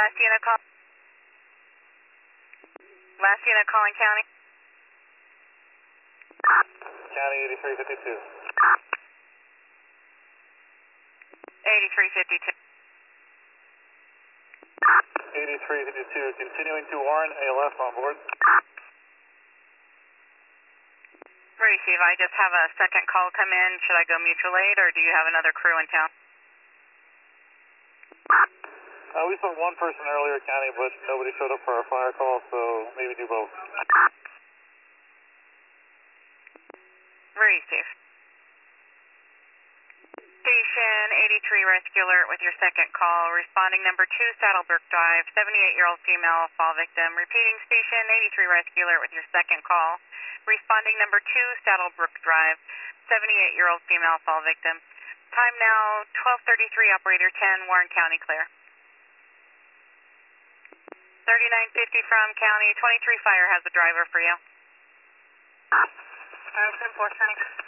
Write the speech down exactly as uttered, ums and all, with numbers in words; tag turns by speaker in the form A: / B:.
A: Last unit call. Last unit calling county.
B: County eighty-three fifty-two.
A: eighty-three fifty-two.
B: eighty-three fifty-two, continuing to Warren, A L F on board.
A: Receive, I just have a second call come in. Should I go mutual aid or do you have another crew in town?
B: Uh, we saw one person earlier, County, but nobody showed up for our fire call, so maybe do both.
A: Receive. Station eighty-three Rescue Alert with your second call. Responding number two, Saddlebrook Drive, seventy-eight-year-old female fall victim. Repeating station eighty-three Rescue Alert with your second call. Responding number two, Saddlebrook Drive, seventy-eight-year-old female fall victim. Time now twelve thirty-three, operator ten, Warren County clear. thirty-nine fifty from County, twenty-three Fire has a driver for you.
C: ten four, thanks.